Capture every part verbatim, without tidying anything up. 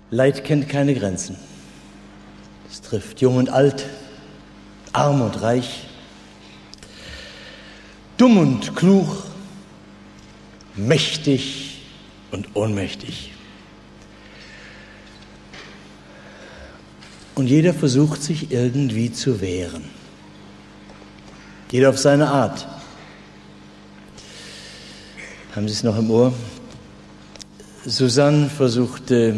Leid kennt keine Grenzen. Es trifft jung und alt, arm und reich, dumm und klug, mächtig und ohnmächtig. Und jeder versucht sich irgendwie zu wehren. Jeder auf seine Art. Haben Sie es noch im Ohr? Susanne versuchte,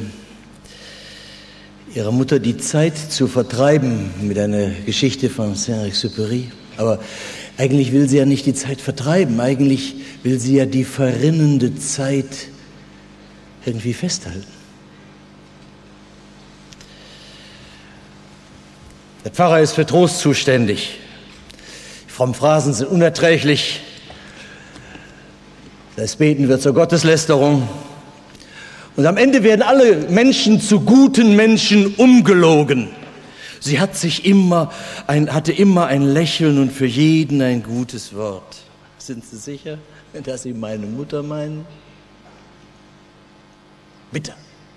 ihrer Mutter die Zeit zu vertreiben mit einer Geschichte von Saint-Exupéry. Aber eigentlich will sie ja nicht die Zeit vertreiben. Eigentlich will sie ja die verrinnende Zeit irgendwie festhalten. Der Pfarrer ist für Trost zuständig. Die frommen Phrasen sind unerträglich. Das Beten wird zur Gotteslästerung. Und am Ende werden alle Menschen zu guten Menschen umgelogen. Sie hat sich immer ein, hatte immer ein Lächeln und für jeden ein gutes Wort. Sind Sie sicher, dass Sie meine Mutter meinen? Bitte.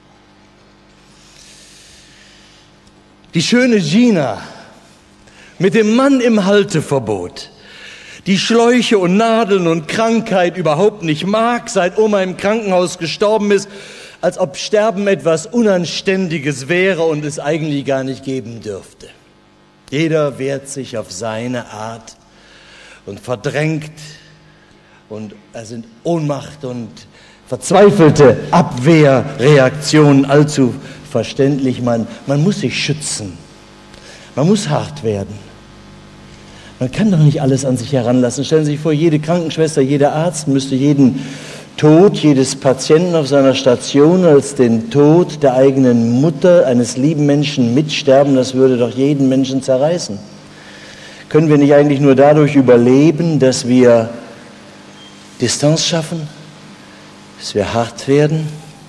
Die schöne Gina mit dem Mann im Halteverbot, die Schläuche und Nadeln und Krankheit überhaupt nicht mag, seit Oma im Krankenhaus gestorben ist, als ob Sterben etwas Unanständiges wäre und es eigentlich gar nicht geben dürfte. Jeder wehrt sich auf seine Art und verdrängt und es sind Ohnmacht und verzweifelte Abwehrreaktionen allzu verständlich. Man, man muss sich schützen. Man muss hart werden. Man kann doch nicht alles an sich heranlassen. Stellen Sie sich vor, jede Krankenschwester, jeder Arzt müsste jeden Tod jedes Patienten auf seiner Station als den Tod der eigenen Mutter, eines lieben Menschen mitsterben. Das würde doch jeden Menschen zerreißen. Können wir nicht eigentlich nur dadurch überleben, dass wir Distanz schaffen, dass wir hart werden?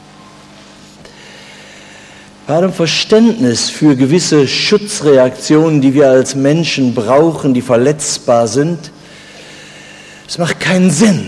Bei allem Verständnis für gewisse Schutzreaktionen, die wir als Menschen brauchen, die verletzbar sind, es macht keinen Sinn,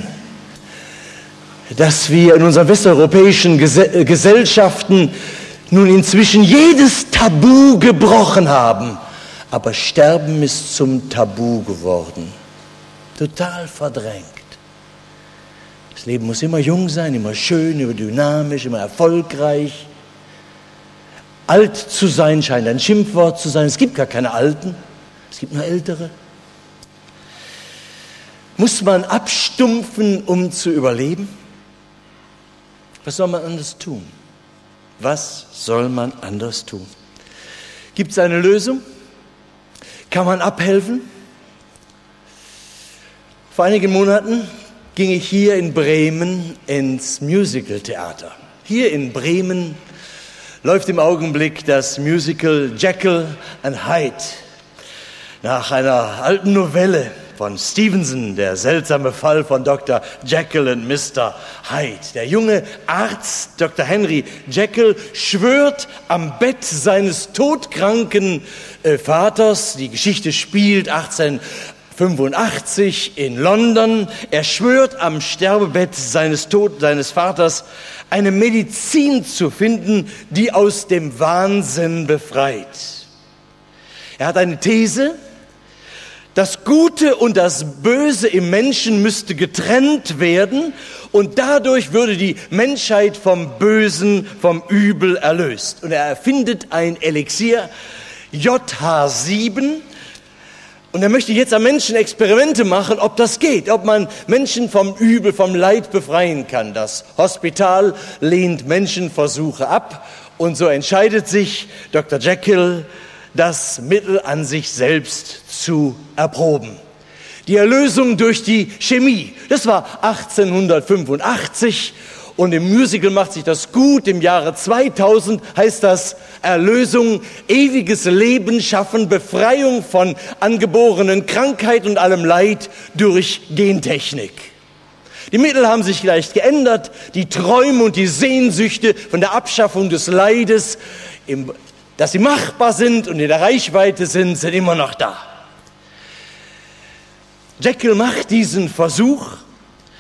dass wir in unseren westeuropäischen Gesellschaften nun inzwischen jedes Tabu gebrochen haben. Aber Sterben ist zum Tabu geworden. Total verdrängt. Das Leben muss immer jung sein, immer schön, immer dynamisch, immer erfolgreich. Alt zu sein scheint ein Schimpfwort zu sein. Es gibt gar keine Alten, es gibt nur Ältere. Muss man abstumpfen, um zu überleben? Was soll man anders tun? Was soll man anders tun? Gibt es eine Lösung? Kann man abhelfen? Vor einigen Monaten ging ich hier in Bremen ins Musical-Theater. Hier in Bremen läuft im Augenblick das Musical Jekyll and Hyde. Nach einer alten Novelle von Stevenson, der seltsame Fall von Doktor Jekyll und Mister Hyde. Der junge Arzt, Doktor Henry Jekyll, schwört am Bett seines todkranken äh, Vaters. Die Geschichte spielt achtzehnhundertfünfundachtzig in London. Er schwört am Sterbebett seines, Tod, seines Vaters, eine Medizin zu finden, die aus dem Wahnsinn befreit. Er hat eine These: Das Gute und das Böse im Menschen müsste getrennt werden und dadurch würde die Menschheit vom Bösen, vom Übel erlöst. Und er erfindet ein Elixier, J H sieben, und er möchte jetzt am Menschen Experimente machen, ob das geht, ob man Menschen vom Übel, vom Leid befreien kann. Das Hospital lehnt Menschenversuche ab und so entscheidet sich Doktor Jekyll, das Mittel an sich selbst zu erproben. Die Erlösung durch die Chemie, das war achtzehnhundertfünfundachtzig und im Musical macht sich das gut. Im Jahre zweitausend heißt das Erlösung, ewiges Leben schaffen, Befreiung von angeborenen Krankheit und allem Leid durch Gentechnik. Die Mittel haben sich leicht geändert, die Träume und die Sehnsüchte von der Abschaffung des Leides, im dass sie machbar sind und in der Reichweite sind, sind immer noch da. Jekyll macht diesen Versuch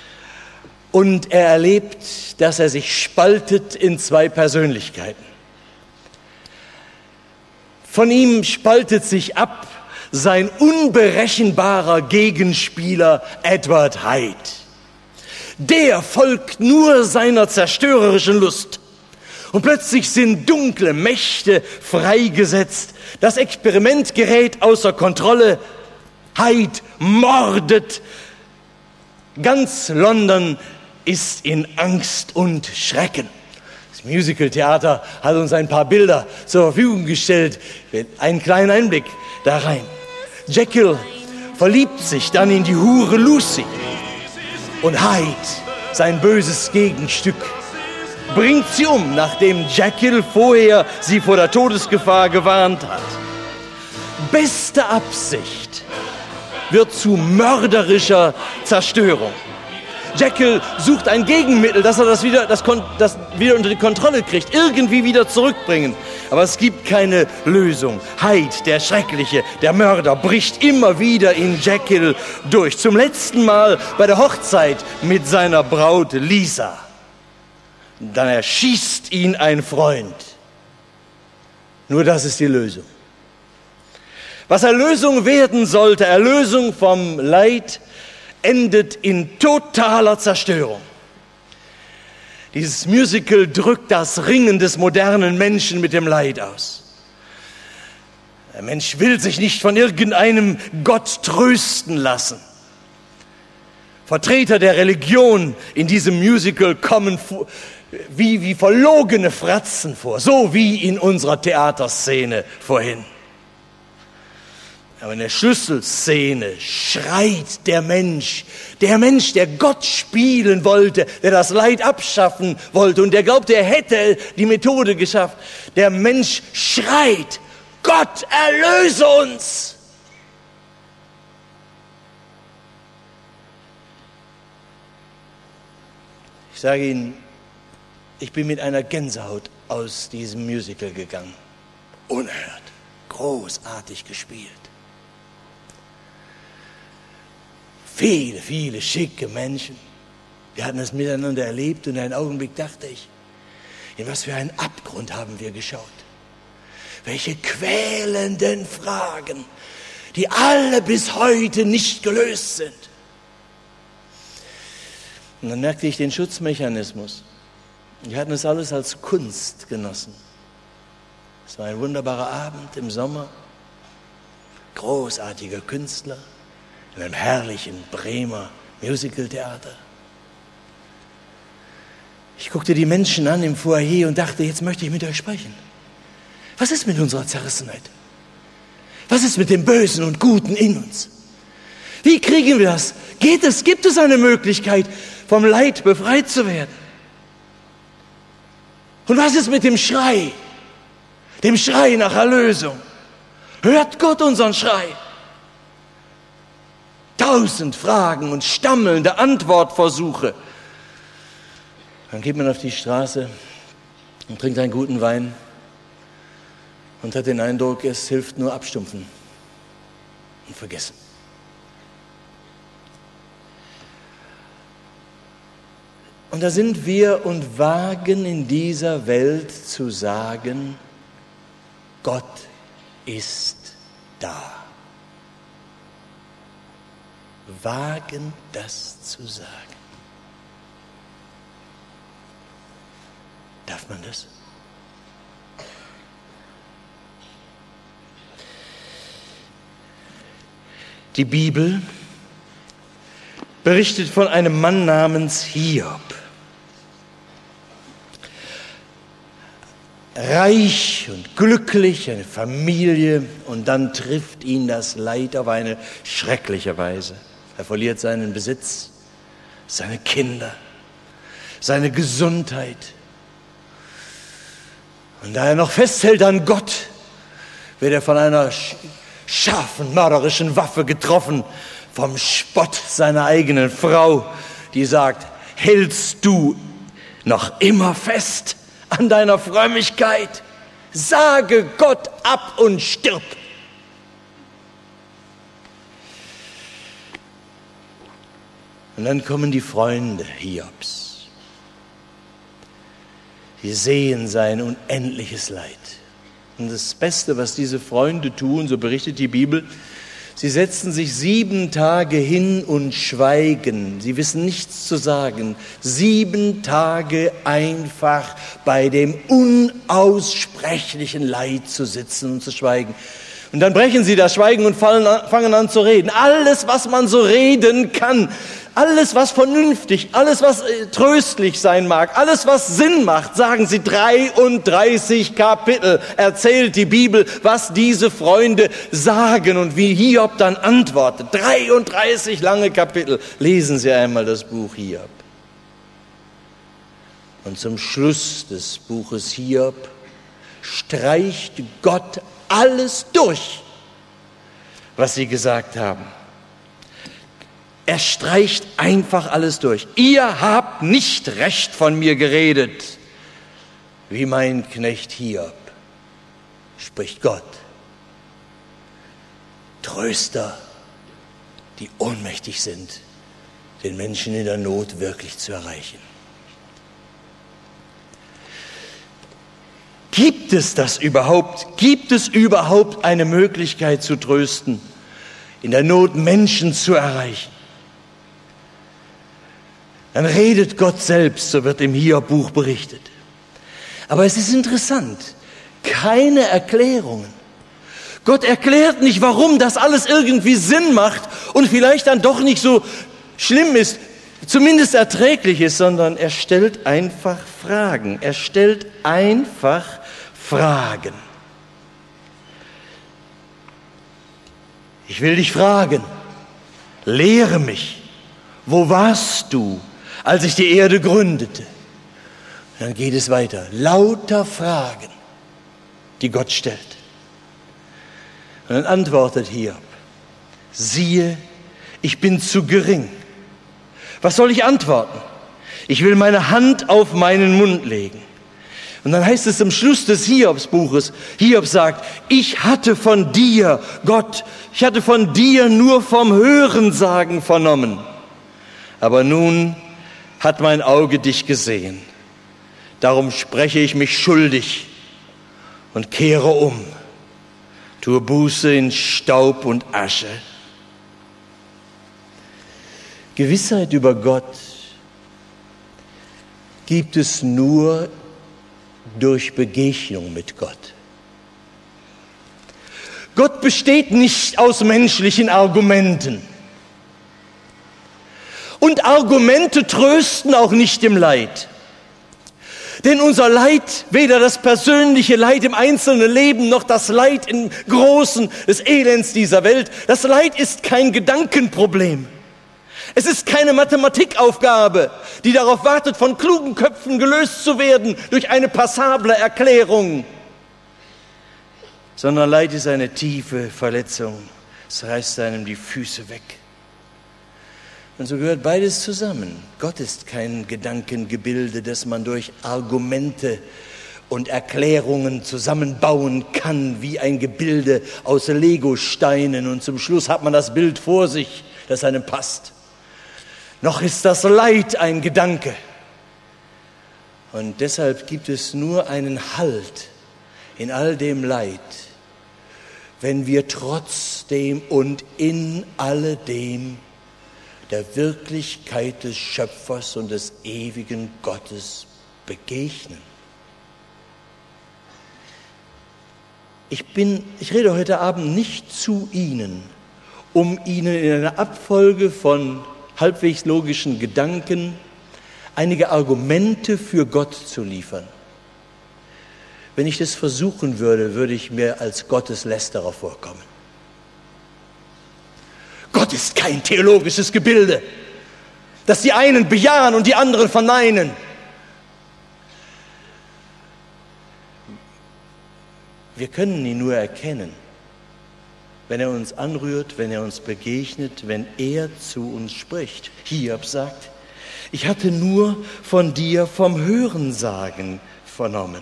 und er erlebt, dass er sich spaltet in zwei Persönlichkeiten. Von ihm spaltet sich ab sein unberechenbarer Gegenspieler Edward Hyde. Der folgt nur seiner zerstörerischen Lust. Und plötzlich sind dunkle Mächte freigesetzt. Das Experiment gerät außer Kontrolle. Hyde mordet. Ganz London ist in Angst und Schrecken. Das Musical-Theater hat uns ein paar Bilder zur Verfügung gestellt. Einen kleinen Einblick da rein. Jekyll verliebt sich dann in die Hure Lucy. Und Hyde, sein böses Gegenstück, bringt sie um, nachdem Jekyll vorher sie vor der Todesgefahr gewarnt hat. Beste Absicht wird zu mörderischer Zerstörung. Jekyll sucht ein Gegenmittel, dass er das wieder, das, das wieder unter die Kontrolle kriegt, irgendwie wieder zurückbringen. Aber es gibt keine Lösung. Hyde, der Schreckliche, der Mörder, bricht immer wieder in Jekyll durch. Zum letzten Mal bei der Hochzeit mit seiner Braut Lisa. Dann erschießt ihn ein Freund. Nur das ist die Lösung. Was Erlösung werden sollte, Erlösung vom Leid, endet in totaler Zerstörung. Dieses Musical drückt das Ringen des modernen Menschen mit dem Leid aus. Der Mensch will sich nicht von irgendeinem Gott trösten lassen. Vertreter der Religion in diesem Musical kommen wie, wie verlogene Fratzen vor, so wie in unserer Theaterszene vorhin. Aber in der Schlüsselszene schreit der Mensch, der Mensch, der Gott spielen wollte, der das Leid abschaffen wollte und der glaubte, er hätte die Methode geschafft. Der Mensch schreit, Gott, erlöse uns! Ich sage Ihnen, ich bin mit einer Gänsehaut aus diesem Musical gegangen. Unerhört, großartig gespielt. Viele, viele schicke Menschen. Wir hatten es miteinander erlebt und einen Augenblick dachte ich, in was für einen Abgrund haben wir geschaut. Welche quälenden Fragen, die alle bis heute nicht gelöst sind. Und dann merkte ich den Schutzmechanismus. Wir hatten es alles als Kunst genossen. Es war ein wunderbarer Abend im Sommer. Großartiger Künstler. In einem herrlichen Bremer Musicaltheater. Ich guckte die Menschen an im Foyer und dachte, jetzt möchte ich mit euch sprechen. Was ist mit unserer Zerrissenheit? Was ist mit dem Bösen und Guten in uns? Wie kriegen wir das? Geht es? Gibt es eine Möglichkeit, vom Leid befreit zu werden? Und was ist mit dem Schrei? Dem Schrei nach Erlösung? Hört Gott unseren Schrei? Tausend Fragen und stammelnde Antwortversuche. Dann geht man auf die Straße und trinkt einen guten Wein und hat den Eindruck, es hilft nur abstumpfen und vergessen. Und da sind wir und wagen in dieser Welt zu sagen, Gott ist da. Wagen, das zu sagen. Darf man das? Die Bibel berichtet von einem Mann namens Hiob. Reich und glücklich, eine Familie, und dann trifft ihn das Leid auf eine schreckliche Weise. Er verliert seinen Besitz, seine Kinder, seine Gesundheit. Und da er noch festhält an Gott, wird er von einer scharfen, mörderischen Waffe getroffen, vom Spott seiner eigenen Frau, die sagt, hältst du noch immer fest an deiner Frömmigkeit? Sage Gott ab und stirb. Und dann kommen die Freunde Hiobs. Sie sehen sein unendliches Leid. Und das Beste, was diese Freunde tun, so berichtet die Bibel, sie setzen sich sieben Tage hin und schweigen. Sie wissen nichts zu sagen. Sieben Tage einfach bei dem unaussprechlichen Leid zu sitzen und zu schweigen. Und dann brechen sie das Schweigen und fallen, fangen an zu reden. Alles, was man so reden kann, alles, was vernünftig, alles, was tröstlich sein mag, alles, was Sinn macht, sagen sie, dreiunddreißig Kapitel erzählt die Bibel, was diese Freunde sagen und wie Hiob dann antwortet. dreiunddreißig lange Kapitel. Lesen Sie einmal das Buch Hiob. Und zum Schluss des Buches Hiob streicht Gott alles durch, was sie gesagt haben. Er streicht einfach alles durch. Ihr habt nicht recht von mir geredet, wie mein Knecht Hiob, spricht Gott. Tröster, die ohnmächtig sind, den Menschen in der Not wirklich zu erreichen. Gibt es das überhaupt? Gibt es überhaupt eine Möglichkeit zu trösten, in der Not Menschen zu erreichen? Dann redet Gott selbst, so wird im Hiob-Buch berichtet. Aber es ist interessant, keine Erklärungen. Gott erklärt nicht, warum das alles irgendwie Sinn macht und vielleicht dann doch nicht so schlimm ist, zumindest erträglich ist, sondern er stellt einfach Fragen. Er stellt einfach Fragen. Ich will dich fragen, lehre mich, wo warst du, als ich die Erde gründete? Und dann geht es weiter. Lauter Fragen, die Gott stellt. Und dann antwortet Hiob, siehe, ich bin zu gering. Was soll ich antworten? Ich will meine Hand auf meinen Mund legen. Und dann heißt es am Schluss des Hiobsbuches, Hiob sagt, ich hatte von dir, Gott, ich hatte von dir nur vom Hörensagen vernommen. Aber nun hat mein Auge dich gesehen. Darum spreche ich mich schuldig und kehre um, tue Buße in Staub und Asche. Gewissheit über Gott gibt es nur durch Begegnung mit Gott. Gott besteht nicht aus menschlichen Argumenten. Und Argumente trösten auch nicht im Leid. Denn unser Leid, weder das persönliche Leid im einzelnen Leben, noch das Leid im Großen des Elends dieser Welt, das Leid ist kein Gedankenproblem. Es ist keine Mathematikaufgabe, die darauf wartet, von klugen Köpfen gelöst zu werden durch eine passable Erklärung. Sondern Leid ist eine tiefe Verletzung. Es reißt einem die Füße weg. Und so gehört beides zusammen. Gott ist kein Gedankengebilde, das man durch Argumente und Erklärungen zusammenbauen kann, wie ein Gebilde aus Legosteinen. Und zum Schluss hat man das Bild vor sich, das einem passt. Noch ist das Leid ein Gedanke. Und deshalb gibt es nur einen Halt in all dem Leid, wenn wir trotzdem und in alledem der Wirklichkeit des Schöpfers und des ewigen Gottes begegnen. Ich bin, ich rede heute Abend nicht zu Ihnen, um Ihnen in einer Abfolge von halbwegs logischen Gedanken einige Argumente für Gott zu liefern. Wenn ich das versuchen würde, würde ich mir als Gotteslästerer vorkommen. Gott ist kein theologisches Gebilde, das die einen bejahen und die anderen verneinen. Wir können ihn nur erkennen, wenn er uns anrührt, wenn er uns begegnet, wenn er zu uns spricht. Hiob sagt, ich hatte nur von dir vom Hörensagen vernommen.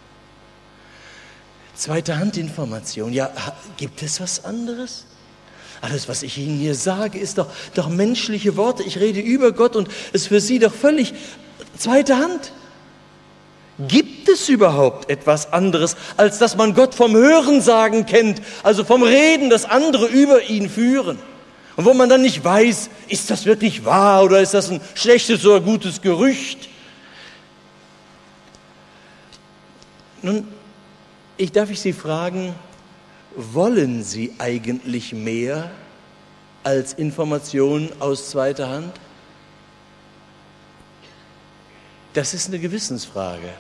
Zweite Handinformation, ja, gibt es was anderes? Alles, was ich Ihnen hier sage, ist doch, doch menschliche Worte. Ich rede über Gott und es ist für Sie doch völlig zweite Hand. Gibt es überhaupt etwas anderes, als dass man Gott vom Hörensagen kennt, also vom Reden, das andere über ihn führen? Und wo man dann nicht weiß, ist das wirklich wahr oder ist das ein schlechtes oder gutes Gerücht? Nun, ich darf ich Sie fragen, wollen Sie eigentlich mehr als Informationen aus zweiter Hand? Das ist eine Gewissensfrage.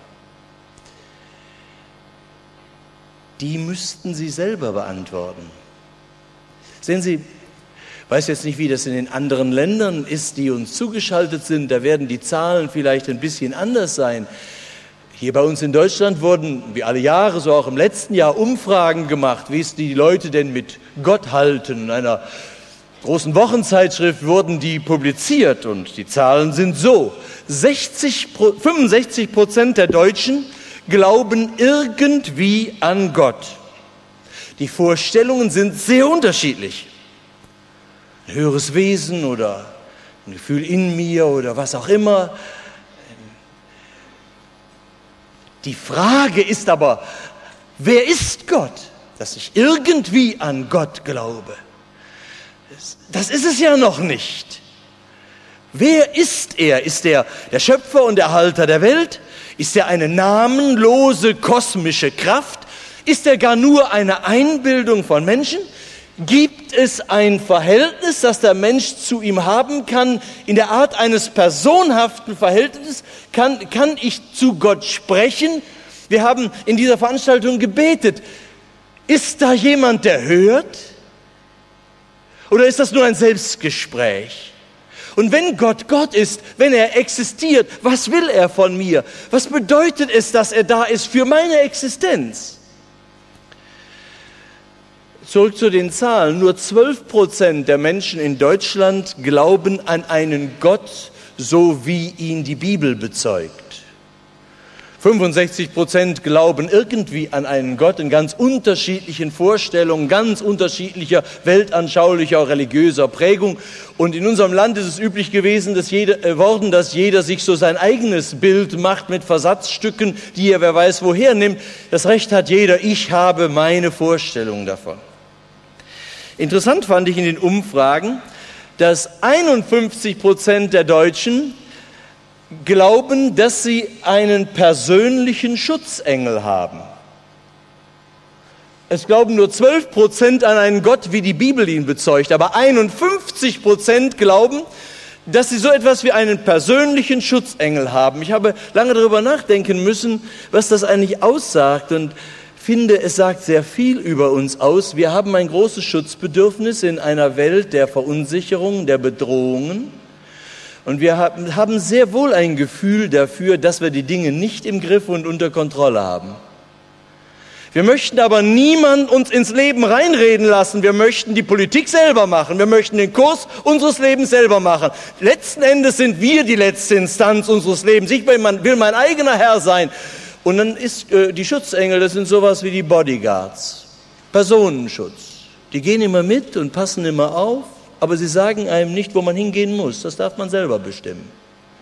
Die müssten Sie selber beantworten. Sehen Sie, ich weiß jetzt nicht, wie das in den anderen Ländern ist, die uns zugeschaltet sind. Da werden die Zahlen vielleicht ein bisschen anders sein. Hier bei uns in Deutschland wurden, wie alle Jahre, so auch im letzten Jahr, Umfragen gemacht, wie es die Leute denn mit Gott halten. In einer großen Wochenzeitschrift wurden die publiziert und die Zahlen sind so. sechzig, fünfundsechzig Prozent der Deutschen glauben irgendwie an Gott. Die Vorstellungen sind sehr unterschiedlich. Ein höheres Wesen oder ein Gefühl in mir oder was auch immer. Die Frage ist aber, wer ist Gott, dass ich irgendwie an Gott glaube? Das ist es ja noch nicht. Wer ist er? Ist er der Schöpfer und Erhalter der Welt? Ist er eine namenlose kosmische Kraft? Ist er gar nur eine Einbildung von Menschen? Gibt es ein Verhältnis, das der Mensch zu ihm haben kann, in der Art eines personhaften Verhältnisses? Kann, kann ich zu Gott sprechen? Wir haben in dieser Veranstaltung gebetet. Ist da jemand, der hört? Oder ist das nur ein Selbstgespräch? Und wenn Gott Gott ist, wenn er existiert, was will er von mir? Was bedeutet es, dass er da ist für meine Existenz? Zurück zu den Zahlen. Nur zwölf Prozent der Menschen in Deutschland glauben an einen Gott, so wie ihn die Bibel bezeugt. fünfundsechzig Prozent glauben irgendwie an einen Gott in ganz unterschiedlichen Vorstellungen, ganz unterschiedlicher weltanschaulicher, religiöser Prägung. Und in unserem Land ist es üblich gewesen, dass jeder, äh, worden, dass jeder sich so sein eigenes Bild macht mit Versatzstücken, die er wer weiß woher nimmt. Das Recht hat jeder, ich habe meine Vorstellung davon. Interessant fand ich in den Umfragen, dass einundfünfzig Prozent der Deutschen glauben, dass sie einen persönlichen Schutzengel haben. Es glauben nur zwölf Prozent an einen Gott, wie die Bibel ihn bezeugt, aber einundfünfzig Prozent glauben, dass sie so etwas wie einen persönlichen Schutzengel haben. Ich habe lange darüber nachdenken müssen, was das eigentlich aussagt und finde, es sagt sehr viel über uns aus. Wir haben ein großes Schutzbedürfnis in einer Welt der Verunsicherung, der Bedrohungen. Und wir haben sehr wohl ein Gefühl dafür, dass wir die Dinge nicht im Griff und unter Kontrolle haben. Wir möchten aber niemand uns ins Leben reinreden lassen. Wir möchten die Politik selber machen. Wir möchten den Kurs unseres Lebens selber machen. Letzten Endes sind wir die letzte Instanz unseres Lebens. Ich will mein, will mein eigener Herr sein. Und dann ist äh, die Schutzengel, das sind sowas wie die Bodyguards. Personenschutz. Die gehen immer mit und passen immer auf. Aber sie sagen einem nicht, wo man hingehen muss. Das darf man selber bestimmen.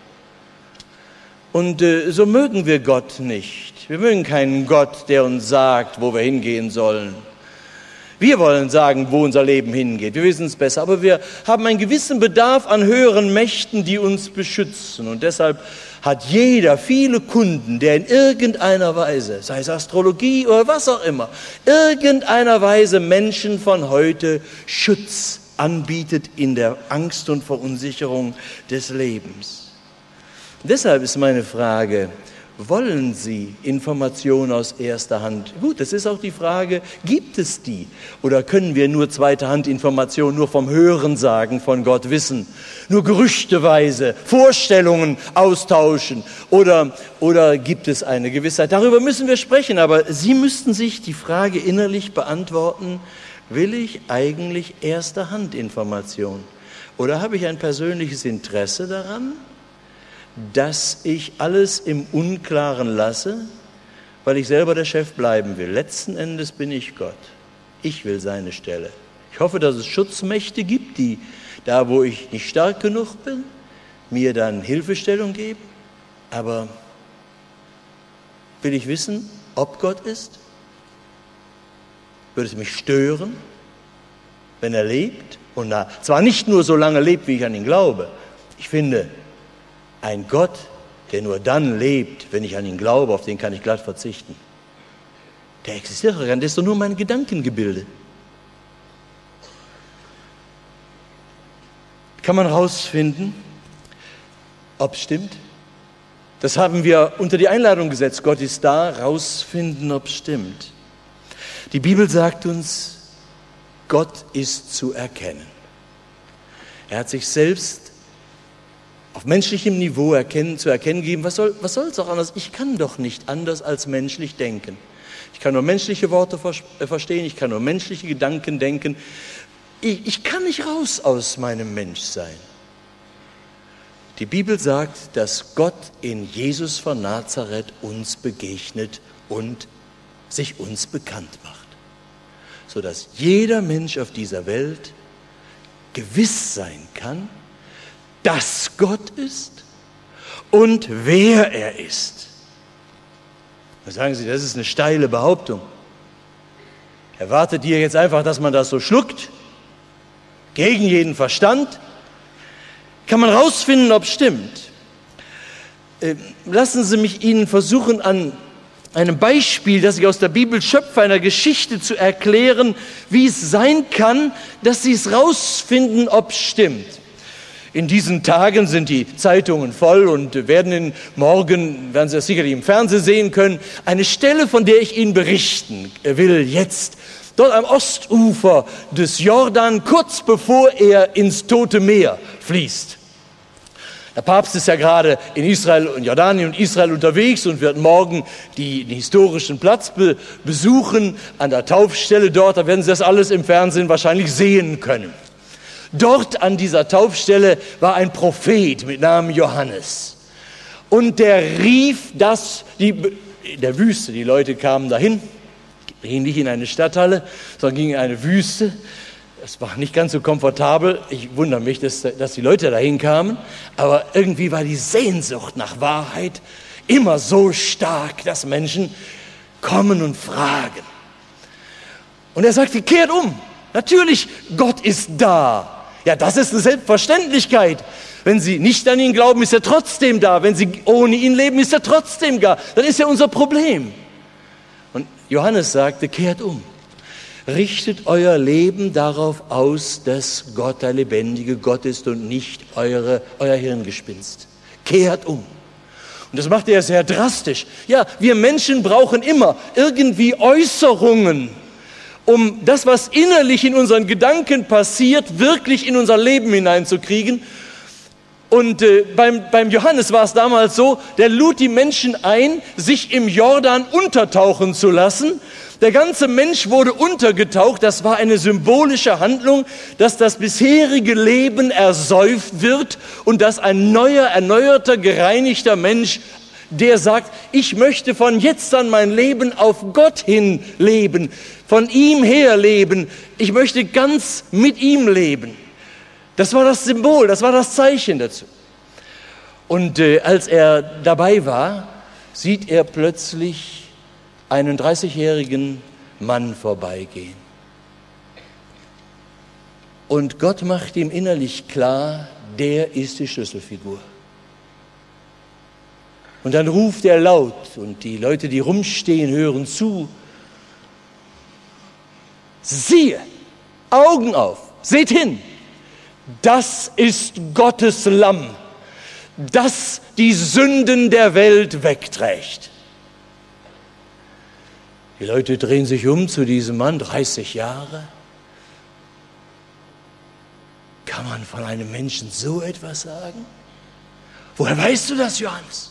Und äh, so mögen wir Gott nicht. Wir mögen keinen Gott, der uns sagt, wo wir hingehen sollen. Wir wollen sagen, wo unser Leben hingeht. Wir wissen es besser. Aber wir haben einen gewissen Bedarf an höheren Mächten, die uns beschützen. Und deshalb hat jeder viele Kunden, der in irgendeiner Weise, sei es Astrologie oder was auch immer, irgendeiner Weise Menschen von heute Schutz anbietet in der Angst und Verunsicherung des Lebens. Und deshalb ist meine Frage, wollen Sie Informationen aus erster Hand? Gut, das ist auch die Frage, gibt es die? Oder können wir nur zweite Hand Informationen nur vom Hörensagen von Gott wissen? Nur gerüchteweise Vorstellungen austauschen? Oder, oder gibt es eine Gewissheit? Darüber müssen wir sprechen, aber Sie müssten sich die Frage innerlich beantworten, will ich eigentlich erster Hand Information? Oder habe ich ein persönliches Interesse daran, dass ich alles im Unklaren lasse, weil ich selber der Chef bleiben will? Letzten Endes bin ich Gott. Ich will seine Stelle. Ich hoffe, dass es Schutzmächte gibt, die da, wo ich nicht stark genug bin, mir dann Hilfestellung geben. Aber will ich wissen, ob Gott ist? Würde es mich stören, wenn er lebt? Und na, zwar nicht nur so lange lebt, wie ich an ihn glaube. Ich finde, ein Gott, der nur dann lebt, wenn ich an ihn glaube, auf den kann ich glatt verzichten. Der existiert doch gar nicht, das ist doch nur mein Gedankengebilde. Kann man rausfinden, ob es stimmt? Das haben wir unter die Einladung gesetzt. Gott ist da, rausfinden, ob es stimmt. Die Bibel sagt uns, Gott ist zu erkennen. Er hat sich selbst auf menschlichem Niveau erkennen, zu erkennen gegeben. Was soll was soll's auch anders? Ich kann doch nicht anders als menschlich denken. Ich kann nur menschliche Worte verstehen, ich kann nur menschliche Gedanken denken. Ich, ich kann nicht raus aus meinem Menschsein. Die Bibel sagt, dass Gott in Jesus von Nazareth uns begegnet und sich uns bekannt macht, sodass jeder Mensch auf dieser Welt gewiss sein kann, dass Gott ist und wer er ist. Da sagen Sie, das ist eine steile Behauptung. Erwartet ihr jetzt einfach, dass man das so schluckt? Gegen jeden Verstand? Kann man rausfinden, ob es stimmt? Äh, lassen Sie mich Ihnen versuchen, an einem Beispiel, das ich aus der Bibel schöpfe, einer Geschichte zu erklären, wie es sein kann, dass Sie es rausfinden, ob es stimmt. In diesen Tagen sind die Zeitungen voll und werden in, morgen, werden Sie das sicherlich im Fernsehen sehen können, eine Stelle, von der ich Ihnen berichten will jetzt. Dort am Ostufer des Jordan, kurz bevor er ins Tote Meer fließt. Der Papst ist ja gerade in Israel und Jordanien und Israel unterwegs und wird morgen die, den historischen Platz be, besuchen, an der Taufstelle dort. Da werden Sie das alles im Fernsehen wahrscheinlich sehen können. Dort an dieser Taufstelle war ein Prophet mit Namen Johannes. Und der rief das, die, in der Wüste, die Leute kamen dahin, gingen nicht in eine Stadthalle, sondern gingen in eine Wüste. Es war nicht ganz so komfortabel. Ich wundere mich, dass, dass die Leute dahin kamen. Aber irgendwie war die Sehnsucht nach Wahrheit immer so stark, dass Menschen kommen und fragen. Und er sagte, kehrt um. Natürlich, Gott ist da. Ja, das ist eine Selbstverständlichkeit. Wenn Sie nicht an ihn glauben, ist er trotzdem da. Wenn Sie ohne ihn leben, ist er trotzdem da. Dann ist er unser Problem. Und Johannes sagte, kehrt um. Richtet euer Leben darauf aus, dass Gott der lebendige Gott ist und nicht eure, euer Hirngespinst. Kehrt um. Und das macht er sehr drastisch. Ja, wir Menschen brauchen immer irgendwie Äußerungen, um das, was innerlich in unseren Gedanken passiert, wirklich in unser Leben hineinzukriegen. Und äh, beim, beim Johannes war es damals so, der lud die Menschen ein, sich im Jordan untertauchen zu lassen. Der ganze Mensch wurde untergetaucht. Das war eine symbolische Handlung, dass das bisherige Leben ersäuft wird und dass ein neuer, erneuerter, gereinigter Mensch, der sagt, ich möchte von jetzt an mein Leben auf Gott hin leben, von ihm her leben, ich möchte ganz mit ihm leben. Das war das Symbol, das war das Zeichen dazu. Und äh, als er dabei war, sieht er plötzlich einen dreißigjährigen Mann vorbeigehen. Und Gott macht ihm innerlich klar, der ist die Schlüsselfigur. Und dann ruft er laut und die Leute, die rumstehen, hören zu. Siehe, Augen auf, seht hin, das ist Gottes Lamm, das die Sünden der Welt wegträgt. Die Leute drehen sich um zu diesem Mann, dreißig Jahre. Kann man von einem Menschen so etwas sagen? Woher weißt du das, Johannes?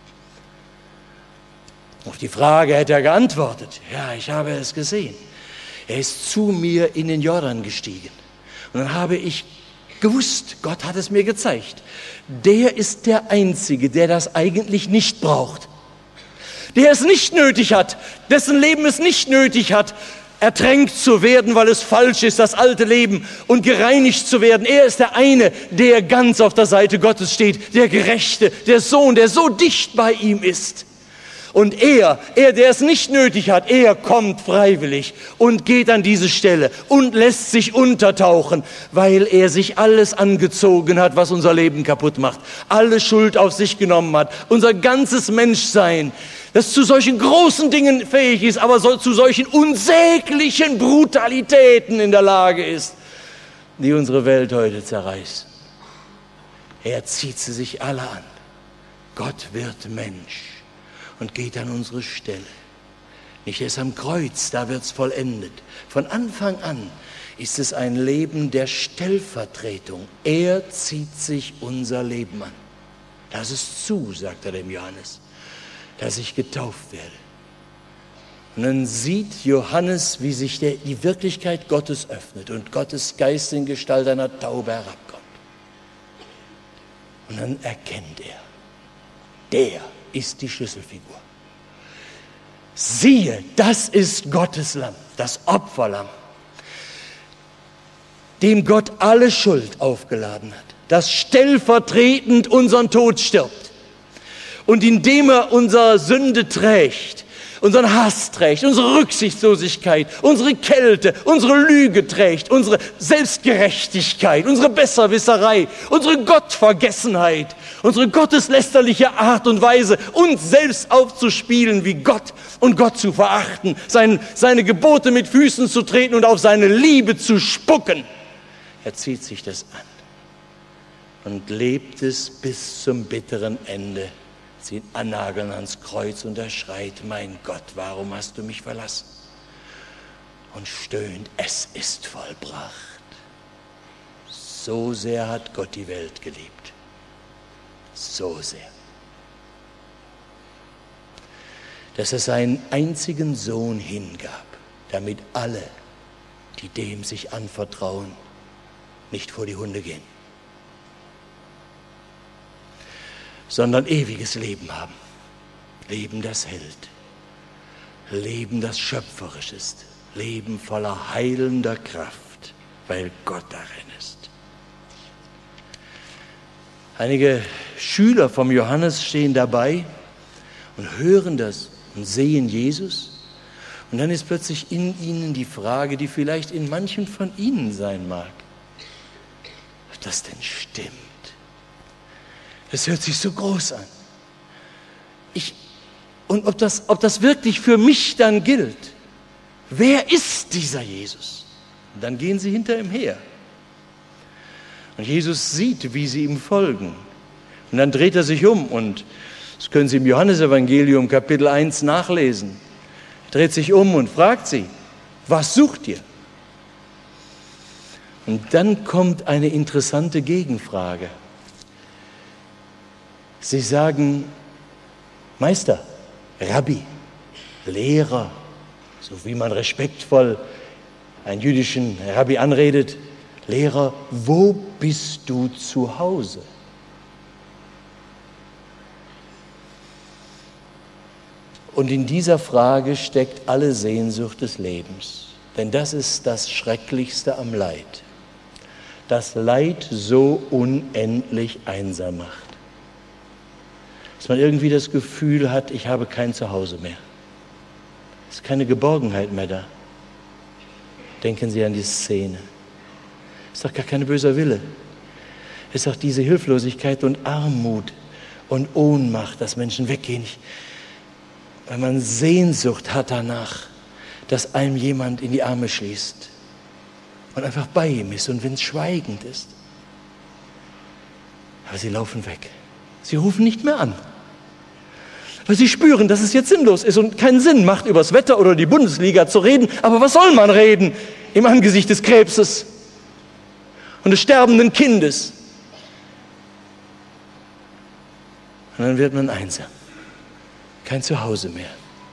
Auf die Frage hätte er geantwortet, ja, ich habe es gesehen. Er ist zu mir in den Jordan gestiegen. Und dann habe ich gewusst, Gott hat es mir gezeigt. Der ist der Einzige, der das eigentlich nicht braucht. Der es nicht nötig hat, dessen Leben es nicht nötig hat, ertränkt zu werden, weil es falsch ist, das alte Leben, und gereinigt zu werden. Er ist der eine, der ganz auf der Seite Gottes steht, der Gerechte, der Sohn, der so dicht bei ihm ist. Und er, er, der es nicht nötig hat, er kommt freiwillig und geht an diese Stelle und lässt sich untertauchen, weil er sich alles angezogen hat, was unser Leben kaputt macht. Alle Schuld auf sich genommen hat. Unser ganzes Menschsein, das zu solchen großen Dingen fähig ist, aber so, zu solchen unsäglichen Brutalitäten in der Lage ist, die unsere Welt heute zerreißen. Er zieht sie sich alle an. Gott wird Mensch und geht an unsere Stelle. Nicht erst am Kreuz, da wird's vollendet. Von Anfang an ist es ein Leben der Stellvertretung. Er zieht sich unser Leben an. Lass es zu, sagt er dem Johannes, dass ich getauft werde. Und dann sieht Johannes, wie sich der, die Wirklichkeit Gottes öffnet und Gottes Geist in Gestalt einer Taube herabkommt. Und dann erkennt er, der ist die Schlüsselfigur. Siehe, das ist Gottes Lamm, das Opferlamm, dem Gott alle Schuld aufgeladen hat, das stellvertretend unseren Tod stirbt und indem er unsere Sünde trägt, unseren Hass trägt, unsere Rücksichtslosigkeit, unsere Kälte, unsere Lüge trägt, unsere Selbstgerechtigkeit, unsere Besserwisserei, unsere Gottvergessenheit, unsere gotteslästerliche Art und Weise, uns selbst aufzuspielen wie Gott und Gott zu verachten, sein, seine Gebote mit Füßen zu treten und auf seine Liebe zu spucken. Er zieht sich das an und lebt es bis zum bitteren Ende. Sie annageln ans Kreuz und er schreit, mein Gott, warum hast du mich verlassen? Und stöhnt, es ist vollbracht. So sehr hat Gott die Welt geliebt. So sehr. Dass er seinen einzigen Sohn hingab, damit alle, die dem sich anvertrauen, nicht vor die Hunde gehen, sondern ewiges Leben haben. Leben, das hält. Leben, das schöpferisch ist. Leben voller heilender Kraft, weil Gott darin ist. Einige Schüler vom Johannes stehen dabei und hören das und sehen Jesus. Und dann ist plötzlich in ihnen die Frage, die vielleicht in manchen von ihnen sein mag, ob das denn stimmt. Das hört sich so groß an. Ich, und ob das, ob das wirklich für mich dann gilt. Wer ist dieser Jesus? Und dann gehen sie hinter ihm her. Und Jesus sieht, wie sie ihm folgen. Und dann dreht er sich um. Und das können Sie im Johannesevangelium Kapitel eins nachlesen. Er dreht sich um und fragt sie, was sucht ihr? Und dann kommt eine interessante Gegenfrage. Sie sagen, Meister, Rabbi, Lehrer, so wie man respektvoll einen jüdischen Rabbi anredet, Lehrer, wo bist du zu Hause? Und in dieser Frage steckt alle Sehnsucht des Lebens, denn das ist das Schrecklichste am Leid. Das Leid so unendlich einsam macht. Dass man irgendwie das Gefühl hat, ich habe kein Zuhause mehr. Es ist keine Geborgenheit mehr da. Denken Sie an die Szene. Es ist doch gar kein böser Wille. Es ist doch diese Hilflosigkeit und Armut und Ohnmacht, dass Menschen weggehen. Weil man Sehnsucht hat danach, dass einem jemand in die Arme schließt und einfach bei ihm ist und wenn es schweigend ist. Aber sie laufen weg. Sie rufen nicht mehr an, weil sie spüren, dass es jetzt sinnlos ist und keinen Sinn macht, über das Wetter oder die Bundesliga zu reden. Aber was soll man reden im Angesicht des Krebses und des sterbenden Kindes? Und dann wird man einsam, kein Zuhause mehr.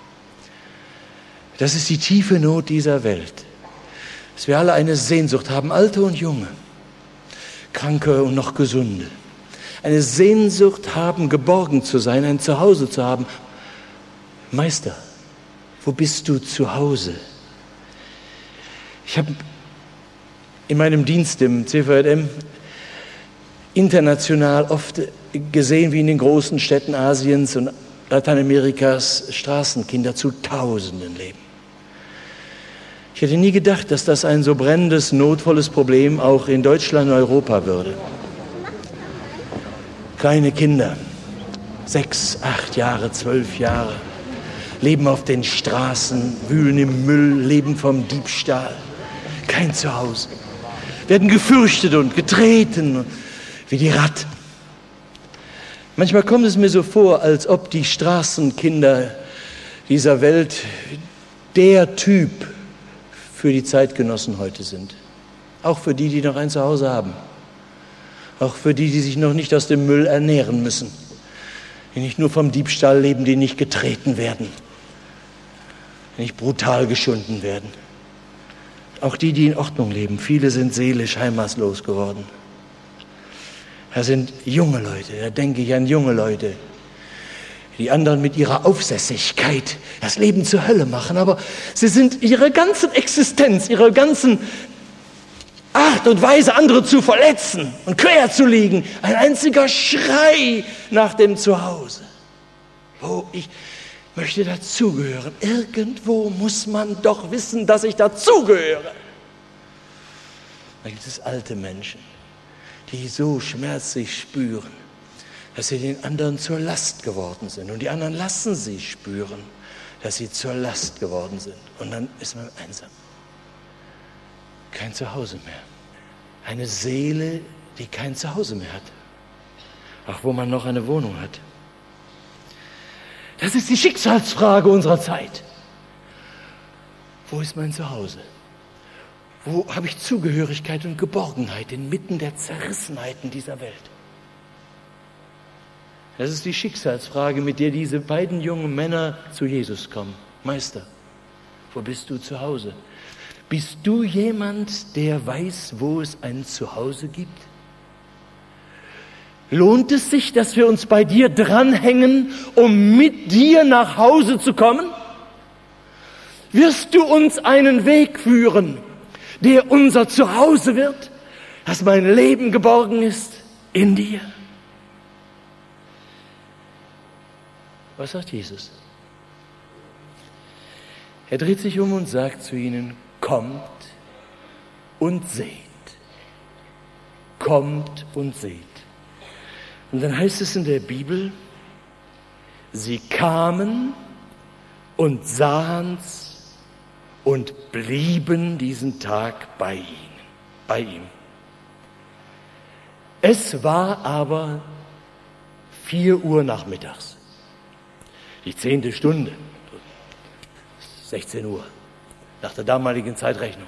Das ist die tiefe Not dieser Welt, dass wir alle eine Sehnsucht haben, Alte und Junge, Kranke und noch Gesunde. Eine Sehnsucht haben, geborgen zu sein, ein Zuhause zu haben. Meister, wo bist du zu Hause? Ich habe in meinem Dienst im C V J M international oft gesehen, wie in den großen Städten Asiens und Lateinamerikas Straßenkinder zu Tausenden leben. Ich hätte nie gedacht, dass das ein so brennendes, notvolles Problem auch in Deutschland und Europa würde. Kleine Kinder, sechs, acht Jahre, zwölf Jahre, leben auf den Straßen, wühlen im Müll, leben vom Diebstahl. Kein Zuhause. Werden gefürchtet und getreten wie die Ratten. Manchmal kommt es mir so vor, als ob die Straßenkinder dieser Welt der Typ für die Zeitgenossen heute sind. Auch für die, die noch ein Zuhause haben. Auch für die, die sich noch nicht aus dem Müll ernähren müssen. Die nicht nur vom Diebstahl leben, die nicht getreten werden. Die nicht brutal geschunden werden. Auch die, die in Ordnung leben. Viele sind seelisch heimatlos geworden. Das sind junge Leute, da denke ich an junge Leute. Die anderen mit ihrer Aufsässigkeit das Leben zur Hölle machen, aber sie sind ihre ganze Existenz, ihre ganzen Art und Weise, andere zu verletzen und quer zu liegen, ein einziger Schrei nach dem Zuhause. Wo ich möchte dazugehören. Irgendwo muss man doch wissen, dass ich dazugehöre. Da gibt es alte Menschen, die so schmerzlich spüren, dass sie den anderen zur Last geworden sind. Und die anderen lassen sie spüren, dass sie zur Last geworden sind. Und dann ist man einsam. Kein Zuhause mehr. Eine Seele, die kein Zuhause mehr hat. Auch wo man noch eine Wohnung hat. Das ist die Schicksalsfrage unserer Zeit. Wo ist mein Zuhause? Wo habe ich Zugehörigkeit und Geborgenheit inmitten der Zerrissenheiten dieser Welt? Das ist die Schicksalsfrage, mit der diese beiden jungen Männer zu Jesus kommen. Meister, wo bist du zu Hause? Bist du jemand, der weiß, wo es ein Zuhause gibt? Lohnt es sich, dass wir uns bei dir dranhängen, um mit dir nach Hause zu kommen? Wirst du uns einen Weg führen, der unser Zuhause wird, dass mein Leben geborgen ist in dir? Was sagt Jesus? Er dreht sich um und sagt zu ihnen, kommt und seht. Kommt und seht. Und dann heißt es in der Bibel, sie kamen und sahen's und blieben diesen Tag bei ihnen, bei ihm. Es war aber vier Uhr nachmittags, die zehnte Stunde, sechzehn Uhr, nach der damaligen Zeitrechnung.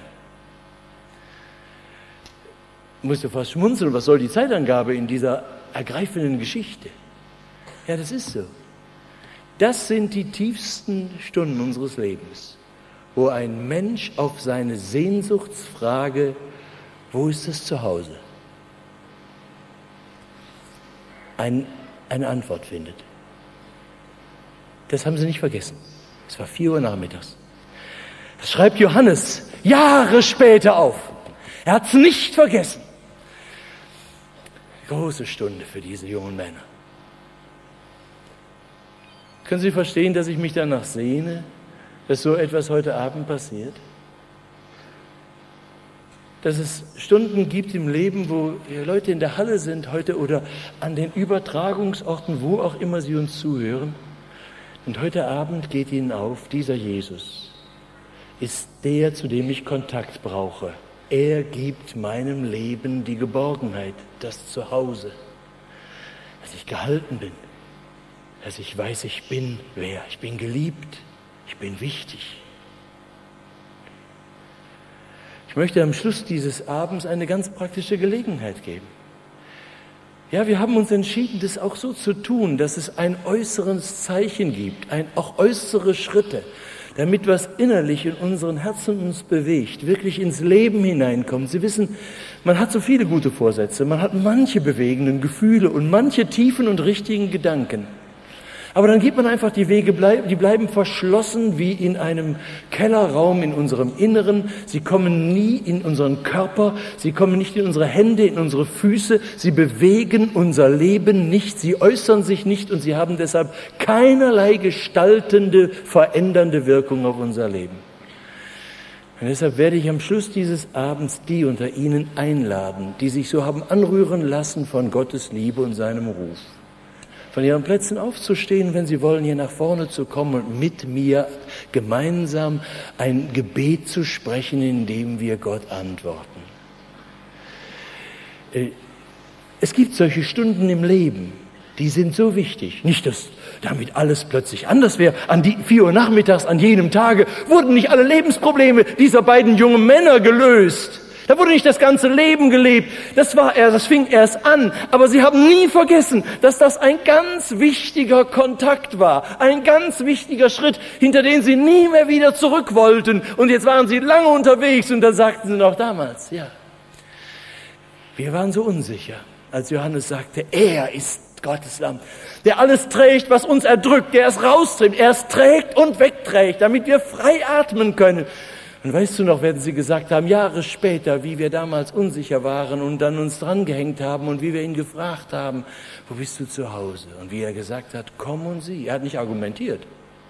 Ich musste fast schmunzeln, was soll die Zeitangabe in dieser ergreifenden Geschichte? Ja, das ist so. Das sind die tiefsten Stunden unseres Lebens, wo ein Mensch auf seine Sehnsuchtsfrage, wo ist das Zuhause, ein, eine Antwort findet. Das haben sie nicht vergessen. Es war vier Uhr nachmittags. Das schreibt Johannes Jahre später auf. Er hat es nicht vergessen. Große Stunde für diese jungen Männer. Können Sie verstehen, dass ich mich danach sehne, dass so etwas heute Abend passiert? Dass es Stunden gibt im Leben, wo Leute in der Halle sind heute oder an den Übertragungsorten, wo auch immer sie uns zuhören. Und heute Abend geht ihnen auf, dieser Jesus ist der, zu dem ich Kontakt brauche. Er gibt meinem Leben die Geborgenheit, das Zuhause, dass ich gehalten bin, dass ich weiß, ich bin wer, ich bin geliebt, ich bin wichtig. Ich möchte am Schluss dieses Abends eine ganz praktische Gelegenheit geben. Ja, wir haben uns entschieden, das auch so zu tun, dass es ein äußeres Zeichen gibt, ein, auch äußere Schritte, damit was innerlich in unseren Herzen uns bewegt, wirklich ins Leben hineinkommt. Sie wissen, man hat so viele gute Vorsätze, man hat manche bewegenden Gefühle und manche tiefen und richtigen Gedanken. Aber dann geht man einfach die Wege, die bleiben verschlossen wie in einem Kellerraum in unserem Inneren. Sie kommen nie in unseren Körper, sie kommen nicht in unsere Hände, in unsere Füße. Sie bewegen unser Leben nicht, sie äußern sich nicht und sie haben deshalb keinerlei gestaltende, verändernde Wirkung auf unser Leben. Und deshalb werde ich am Schluss dieses Abends die unter Ihnen einladen, die sich so haben anrühren lassen von Gottes Liebe und seinem Ruf, von ihren Plätzen aufzustehen, wenn sie wollen, hier nach vorne zu kommen und mit mir gemeinsam ein Gebet zu sprechen, in dem wir Gott antworten. Es gibt solche Stunden im Leben, die sind so wichtig. Nicht, dass damit alles plötzlich anders wäre. An die vier Uhr nachmittags, an jenem Tage, wurden nicht alle Lebensprobleme dieser beiden jungen Männer gelöst. Da wurde nicht das ganze Leben gelebt. Das war er, das fing erst an. Aber sie haben nie vergessen, dass das ein ganz wichtiger Kontakt war. Ein ganz wichtiger Schritt, hinter den sie nie mehr wieder zurück wollten. Und jetzt waren sie lange unterwegs und dann sagten sie noch damals, ja, wir waren so unsicher, als Johannes sagte, er ist Gottes Lamm, der alles trägt, was uns erdrückt, der es rausträgt, er es trägt und wegträgt, damit wir frei atmen können. Und weißt du noch, werden sie gesagt haben, Jahre später, wie wir damals unsicher waren und dann uns drangehängt haben und wie wir ihn gefragt haben, wo bist du zu Hause? Und wie er gesagt hat, komm und sieh. Er hat nicht argumentiert.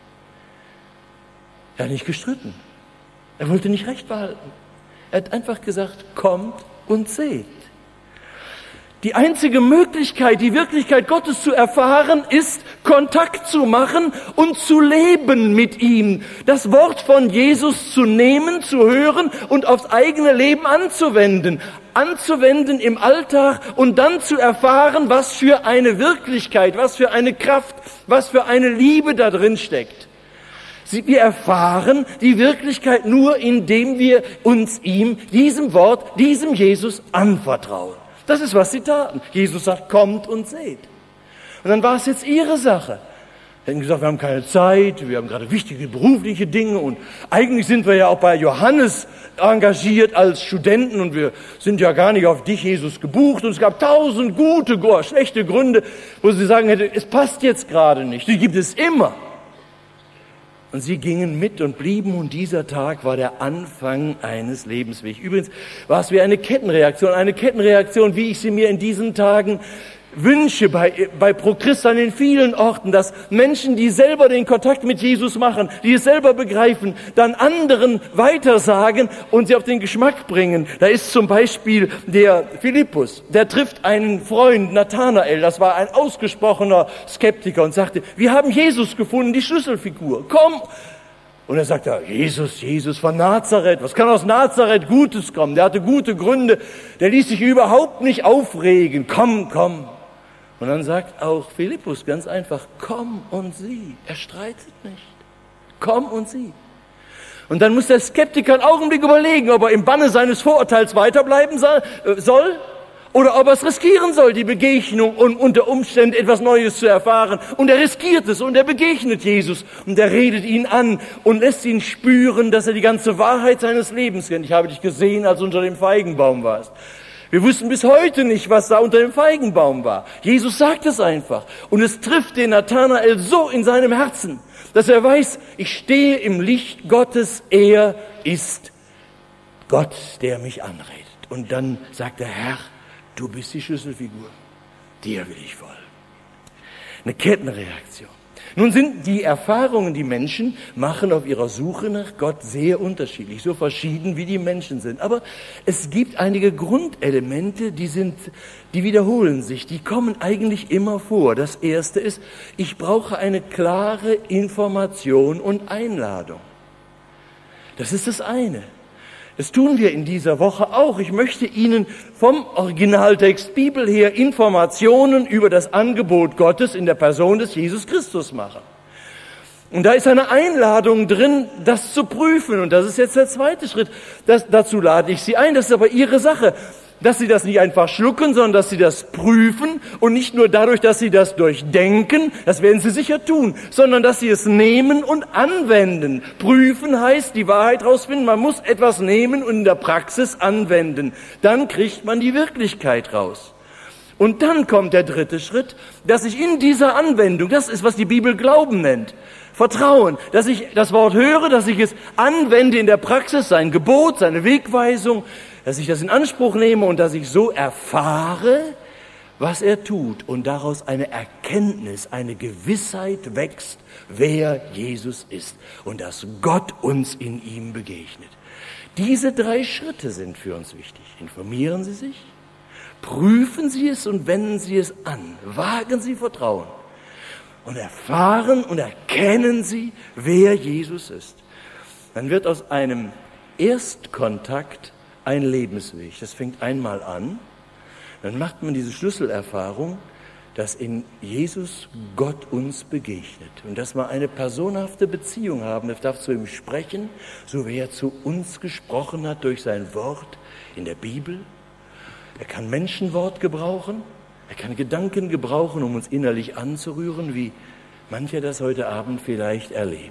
Er hat nicht gestritten. Er wollte nicht Recht behalten. Er hat einfach gesagt, kommt und seht. Die einzige Möglichkeit, die Wirklichkeit Gottes zu erfahren, ist, Kontakt zu machen und zu leben mit ihm. Das Wort von Jesus zu nehmen, zu hören und aufs eigene Leben anzuwenden. Anzuwenden im Alltag und dann zu erfahren, was für eine Wirklichkeit, was für eine Kraft, was für eine Liebe da drin steckt. Wir erfahren die Wirklichkeit nur, indem wir uns ihm, diesem Wort, diesem Jesus anvertrauen. Das ist, was sie taten. Jesus sagt, kommt und seht. Und dann war es jetzt ihre Sache. Sie hätten gesagt, wir haben keine Zeit, wir haben gerade wichtige berufliche Dinge und eigentlich sind wir ja auch bei Johannes engagiert als Studenten und wir sind ja gar nicht auf dich, Jesus, gebucht und es gab tausend gute, schlechte Gründe, wo sie sagen hätten, es passt jetzt gerade nicht. Die gibt es immer. Und sie gingen mit und blieben und dieser Tag war der Anfang eines Lebenswegs. Übrigens war es wie eine Kettenreaktion, eine Kettenreaktion, wie ich sie mir in diesen Tagen wünsche bei, bei ProChrist an den vielen Orten, dass Menschen, die selber den Kontakt mit Jesus machen, die es selber begreifen, dann anderen weitersagen und sie auf den Geschmack bringen. Da ist zum Beispiel der Philippus, der trifft einen Freund, Nathanael, das war ein ausgesprochener Skeptiker und sagte, wir haben Jesus gefunden, die Schlüsselfigur, komm. Und er sagt, ja, Jesus, Jesus von Nazareth, was kann aus Nazareth Gutes kommen? Der hatte gute Gründe, der ließ sich überhaupt nicht aufregen, komm, komm. Und dann sagt auch Philippus ganz einfach, komm und sieh. Er streitet nicht. Komm und sieh. Und dann muss der Skeptiker einen Augenblick überlegen, ob er im Banne seines Vorurteils weiterbleiben soll oder ob er es riskieren soll, die Begegnung und unter Umständen etwas Neues zu erfahren. Und er riskiert es und er begegnet Jesus und er redet ihn an und lässt ihn spüren, dass er die ganze Wahrheit seines Lebens kennt. Ich habe dich gesehen, als du unter dem Feigenbaum warst. Wir wussten bis heute nicht, was da unter dem Feigenbaum war. Jesus sagt es einfach. Und es trifft den Nathanael so in seinem Herzen, dass er weiß, ich stehe im Licht Gottes, er ist Gott, der mich anredet. Und dann sagt der Herr, du bist die Schlüsselfigur, dir will ich folgen. Eine Kettenreaktion. Nun sind die Erfahrungen, die Menschen machen auf ihrer Suche nach Gott, sehr unterschiedlich, so verschieden wie die Menschen sind. Aber es gibt einige Grundelemente, die sind, die wiederholen sich, die kommen eigentlich immer vor. Das erste ist, ich brauche eine klare Information und Einladung. Das ist das eine. Das tun wir in dieser Woche auch. Ich möchte Ihnen vom Originaltext Bibel her Informationen über das Angebot Gottes in der Person des Jesus Christus machen. Und da ist eine Einladung drin, das zu prüfen. Und das ist jetzt der zweite Schritt. Das, dazu lade ich Sie ein. Das ist aber Ihre Sache. Dass Sie das nicht einfach schlucken, sondern dass Sie das prüfen und nicht nur dadurch, dass Sie das durchdenken, das werden Sie sicher tun, sondern dass Sie es nehmen und anwenden. Prüfen heißt die Wahrheit rausfinden, man muss etwas nehmen und in der Praxis anwenden. Dann kriegt man die Wirklichkeit raus. Und dann kommt der dritte Schritt, dass ich in dieser Anwendung, das ist, was die Bibel Glauben nennt, Vertrauen, dass ich das Wort höre, dass ich es anwende in der Praxis, sein Gebot, seine Wegweisung, dass ich das in Anspruch nehme und dass ich so erfahre, was er tut und daraus eine Erkenntnis, eine Gewissheit wächst, wer Jesus ist und dass Gott uns in ihm begegnet. Diese drei Schritte sind für uns wichtig. Informieren Sie sich, prüfen Sie es und wenden Sie es an. Wagen Sie Vertrauen und erfahren und erkennen Sie, wer Jesus ist. Dann wird aus einem Erstkontakt ein Lebensweg. Das fängt einmal an. Dann macht man diese Schlüsselerfahrung, dass in Jesus Gott uns begegnet und dass wir eine personhafte Beziehung haben. Er darf zu ihm sprechen, so wie er zu uns gesprochen hat durch sein Wort in der Bibel. Er kann Menschenwort gebrauchen, er kann Gedanken gebrauchen, um uns innerlich anzurühren, wie mancher das heute Abend vielleicht erlebt.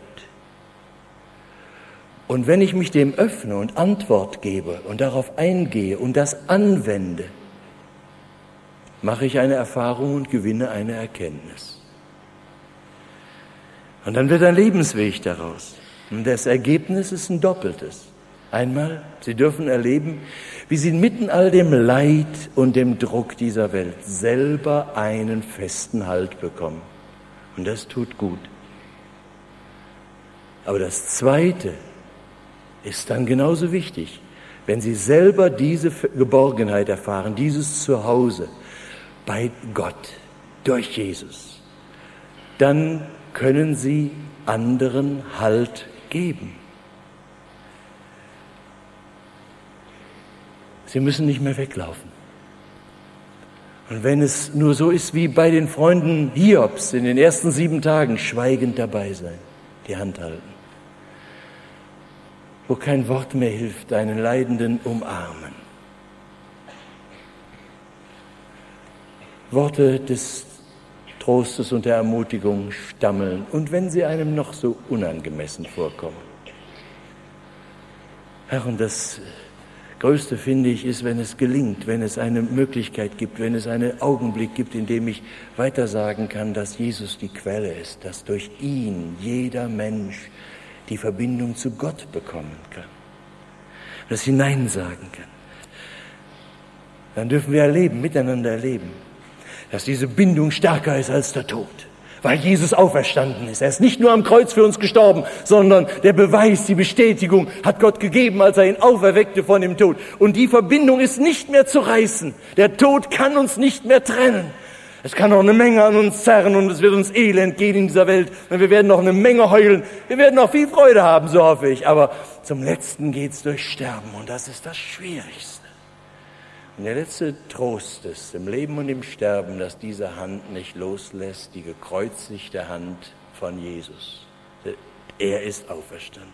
Und wenn ich mich dem öffne und Antwort gebe und darauf eingehe und das anwende, mache ich eine Erfahrung und gewinne eine Erkenntnis. Und dann wird ein Lebensweg daraus. Und das Ergebnis ist ein doppeltes. Einmal, Sie dürfen erleben, wie Sie mitten all dem Leid und dem Druck dieser Welt selber einen festen Halt bekommen. Und das tut gut. Aber das Zweite ist dann genauso wichtig. Wenn Sie selber diese Geborgenheit erfahren, dieses Zuhause bei Gott, durch Jesus, dann können Sie anderen Halt geben. Sie müssen nicht mehr weglaufen. Und wenn es nur so ist wie bei den Freunden Hiobs in den ersten sieben Tagen, schweigend dabei sein, die Hand halten. Wo kein Wort mehr hilft, einen Leidenden umarmen. Worte des Trostes und der Ermutigung stammeln. Und wenn sie einem noch so unangemessen vorkommen. Herr, und das Größte, finde ich, ist, wenn es gelingt, wenn es eine Möglichkeit gibt, wenn es einen Augenblick gibt, in dem ich weitersagen kann, dass Jesus die Quelle ist, dass durch ihn jeder Mensch die Verbindung zu Gott bekommen kann, das Hinein sagen kann. Dann dürfen wir erleben, miteinander erleben, dass diese Bindung stärker ist als der Tod, weil Jesus auferstanden ist. Er ist nicht nur am Kreuz für uns gestorben, sondern der Beweis, die Bestätigung hat Gott gegeben, als er ihn auferweckte von dem Tod. Und die Verbindung ist nicht mehr zu reißen. Der Tod kann uns nicht mehr trennen. Es kann noch eine Menge an uns zerren und es wird uns Elend gehen in dieser Welt. Und wir werden noch eine Menge heulen. Wir werden noch viel Freude haben, so hoffe ich. Aber zum Letzten geht's durch Sterben und das ist das Schwierigste. Und der letzte Trost ist im Leben und im Sterben, dass diese Hand nicht loslässt, die gekreuzigte Hand von Jesus. Er ist auferstanden.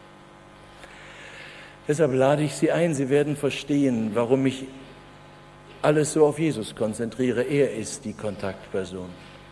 Deshalb lade ich Sie ein, Sie werden verstehen, warum ich alles so auf Jesus konzentriere. Er ist die Kontaktperson.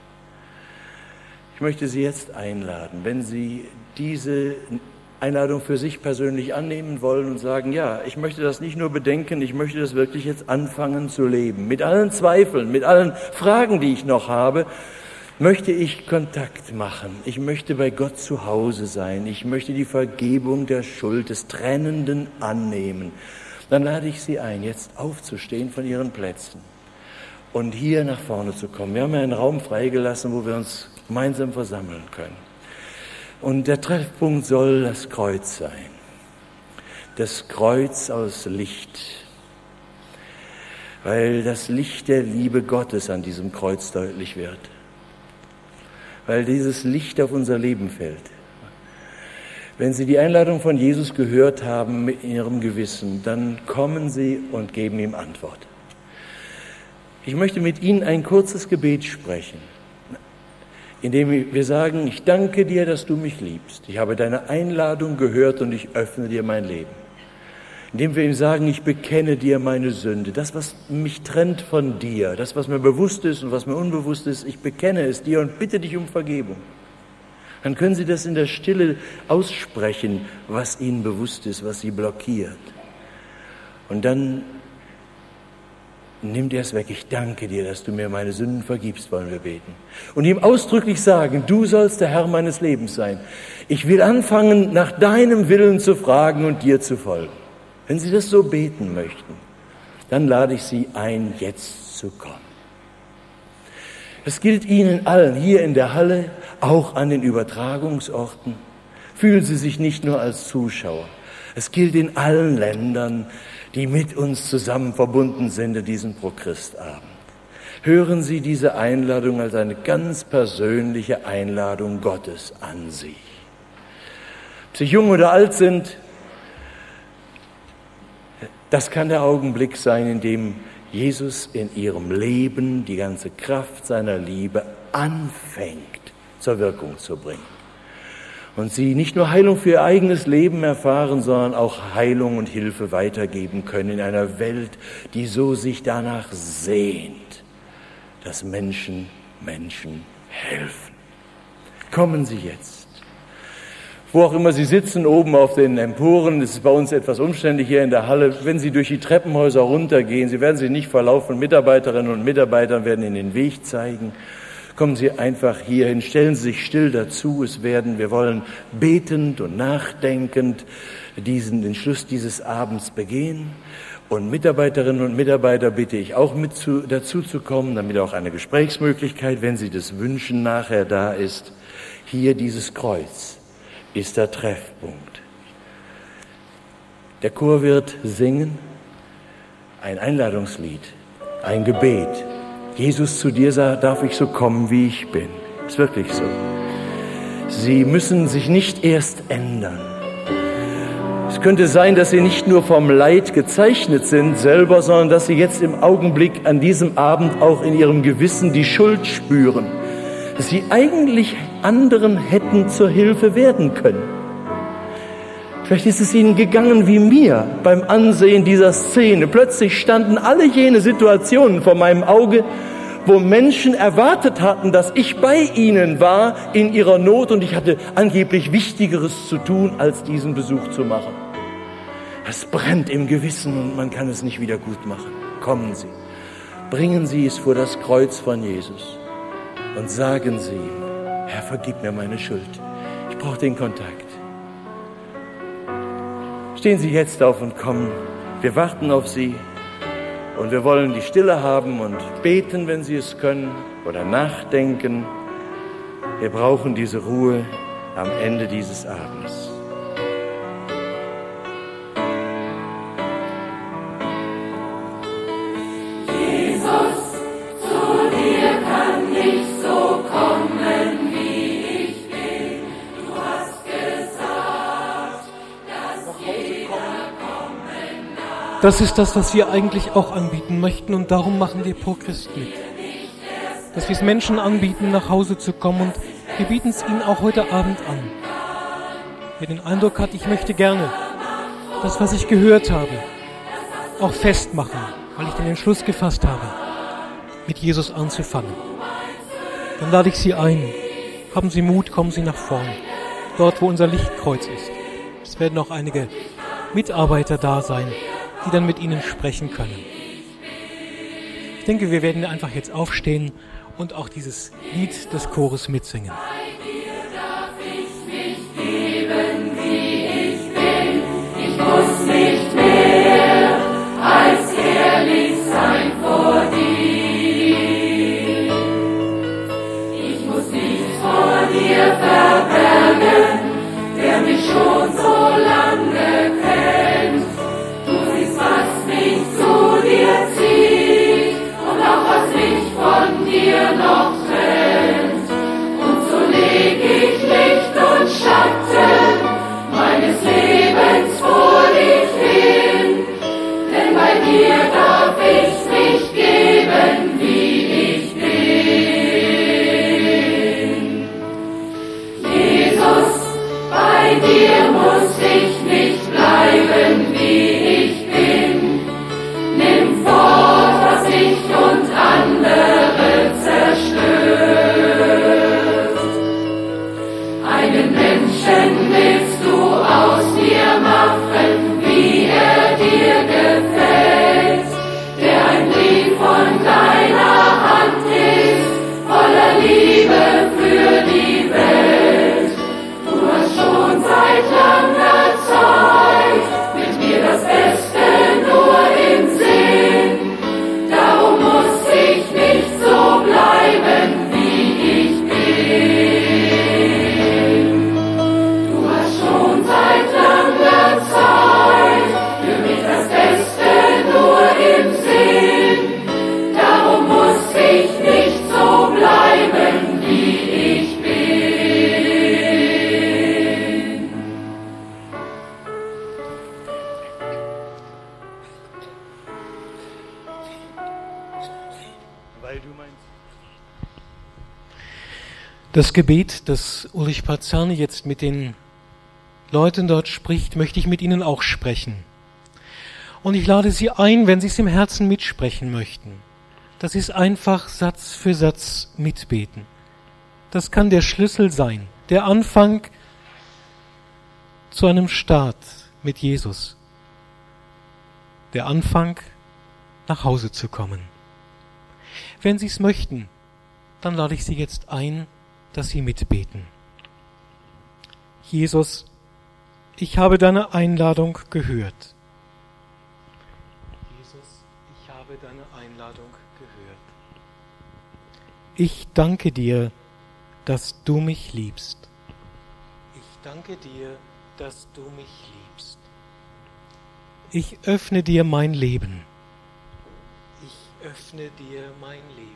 Ich möchte Sie jetzt einladen, wenn Sie diese Einladung für sich persönlich annehmen wollen und sagen, ja, ich möchte das nicht nur bedenken, ich möchte das wirklich jetzt anfangen zu leben. Mit allen Zweifeln, mit allen Fragen, die ich noch habe, möchte ich Kontakt machen. Ich möchte bei Gott zu Hause sein. Ich möchte die Vergebung der Schuld des Trennenden annehmen. Dann lade ich Sie ein, jetzt aufzustehen von Ihren Plätzen und hier nach vorne zu kommen. Wir haben ja einen Raum freigelassen, wo wir uns gemeinsam versammeln können. Und der Treffpunkt soll das Kreuz sein. Das Kreuz aus Licht. Weil das Licht der Liebe Gottes an diesem Kreuz deutlich wird. Weil dieses Licht auf unser Leben fällt. Wenn Sie die Einladung von Jesus gehört haben mit Ihrem Gewissen, dann kommen Sie und geben ihm Antwort. Ich möchte mit Ihnen ein kurzes Gebet sprechen, indem wir sagen, ich danke dir, dass du mich liebst. Ich habe deine Einladung gehört und ich öffne dir mein Leben. Indem wir ihm sagen, ich bekenne dir meine Sünde. Das, was mich trennt von dir, das, was mir bewusst ist und was mir unbewusst ist, ich bekenne es dir und bitte dich um Vergebung. Dann können Sie das in der Stille aussprechen, was Ihnen bewusst ist, was Sie blockiert. Und dann nimm dir es weg. Ich danke dir, dass du mir meine Sünden vergibst, wollen wir beten. Und ihm ausdrücklich sagen, du sollst der Herr meines Lebens sein. Ich will anfangen, nach deinem Willen zu fragen und dir zu folgen. Wenn Sie das so beten möchten, dann lade ich Sie ein, jetzt zu kommen. Es gilt Ihnen allen hier in der Halle, auch an den Übertragungsorten. Fühlen Sie sich nicht nur als Zuschauer. Es gilt in allen Ländern, die mit uns zusammen verbunden sind in diesem Pro-Christ-Abend. Hören Sie diese Einladung als eine ganz persönliche Einladung Gottes an Sie. Ob Sie jung oder alt sind, das kann der Augenblick sein, in dem Jesus in Ihrem Leben die ganze Kraft seiner Liebe anfängt zur Wirkung zu bringen. Und Sie nicht nur Heilung für Ihr eigenes Leben erfahren, sondern auch Heilung und Hilfe weitergeben können in einer Welt, die so sich danach sehnt, dass Menschen Menschen helfen. Kommen Sie jetzt. Wo auch immer Sie sitzen, oben auf den Emporen, das ist bei uns etwas umständlich hier in der Halle, wenn Sie durch die Treppenhäuser runtergehen, Sie werden sich nicht verlaufen, Mitarbeiterinnen und Mitarbeiter werden Ihnen den Weg zeigen. Kommen Sie einfach hierhin, stellen Sie sich still dazu, es werden, wir wollen betend und nachdenkend diesen, den Schluss dieses Abends begehen. Und Mitarbeiterinnen und Mitarbeiter bitte ich auch mit zu, dazu zu kommen, damit auch eine Gesprächsmöglichkeit, wenn Sie das wünschen, nachher da ist. Hier dieses Kreuz ist der Treffpunkt. Der Chor wird singen ein Einladungslied, ein Gebet. Jesus, zu dir darf ich so kommen, wie ich bin. Ist wirklich so. Sie müssen sich nicht erst ändern. Es könnte sein, dass Sie nicht nur vom Leid gezeichnet sind selber, sondern dass Sie jetzt im Augenblick an diesem Abend auch in Ihrem Gewissen die Schuld spüren. Dass Sie eigentlich anderen hätten zur Hilfe werden können. Vielleicht ist es Ihnen gegangen wie mir beim Ansehen dieser Szene. Plötzlich standen alle jene Situationen vor meinem Auge, wo Menschen erwartet hatten, dass ich bei ihnen war in ihrer Not und ich hatte angeblich Wichtigeres zu tun, als diesen Besuch zu machen. Es brennt im Gewissen und man kann es nicht wieder gut machen. Kommen Sie, bringen Sie es vor das Kreuz von Jesus und sagen Sie ihm, Herr, vergib mir meine Schuld. Ich brauche den Kontakt. Stehen Sie jetzt auf und kommen. Wir warten auf Sie und wir wollen die Stille haben und beten, wenn Sie es können, oder nachdenken. Wir brauchen diese Ruhe am Ende dieses Abends. Das ist das, was wir eigentlich auch anbieten möchten und darum machen wir Pro-Christ mit. Dass wir es Menschen anbieten, nach Hause zu kommen und wir bieten es ihnen auch heute Abend an. Wer den Eindruck hat, ich möchte gerne das, was ich gehört habe, auch festmachen, weil ich den Entschluss gefasst habe, mit Jesus anzufangen. Dann lade ich Sie ein. Haben Sie Mut, kommen Sie nach vorn. Dort, wo unser Lichtkreuz ist. Es werden auch einige Mitarbeiter da sein, die dann mit Ihnen sprechen können. Ich denke, wir werden einfach jetzt aufstehen und auch dieses Lied des Chores mitsingen. Ich muss nicht mehr als herrlich sein vor dir. Ich muss nichts vor dir verbergen, der mich schon so lange kennt. Du siehst, was mich zu dir zieht und auch was mich von dir noch trennt. Und so Das Gebet, das Ulrich Parzani jetzt mit den Leuten dort spricht, möchte ich mit Ihnen auch sprechen. Und ich lade Sie ein, wenn Sie es im Herzen mitsprechen möchten. Das ist einfach Satz für Satz mitbeten. Das kann der Schlüssel sein, der Anfang zu einem Start mit Jesus. Der Anfang, nach Hause zu kommen. Wenn Sie es möchten, dann lade ich Sie jetzt ein, dass Sie mitbeten. Jesus, ich habe deine Einladung gehört. Jesus, ich habe deine Einladung gehört. Ich danke dir, dass du mich liebst. Ich danke dir, dass du mich liebst. Ich öffne dir mein Leben. Ich öffne dir mein Leben.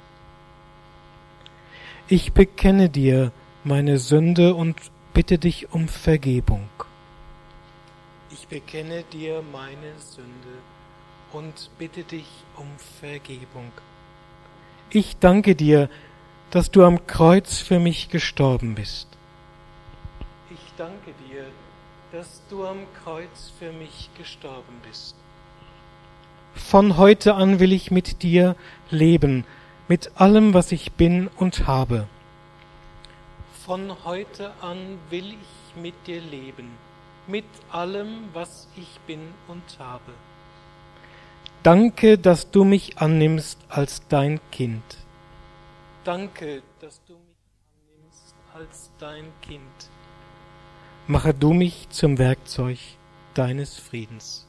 Ich bekenne dir meine Sünde und bitte dich um Vergebung. Ich bekenne dir meine Sünde und bitte dich um Vergebung. Ich danke dir, dass du am Kreuz für mich gestorben bist. Ich danke dir, dass du am Kreuz für mich gestorben bist. Von heute an will ich mit dir leben, mit allem, was ich bin und habe. Von heute an will ich mit dir leben, mit allem, was ich bin und habe. Danke, dass du mich annimmst als dein Kind. Danke, dass du mich annimmst als dein Kind. Mache du mich zum Werkzeug deines Friedens.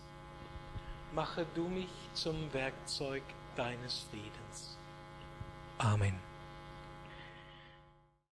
Mache du mich zum Werkzeug deines Friedens. Amen.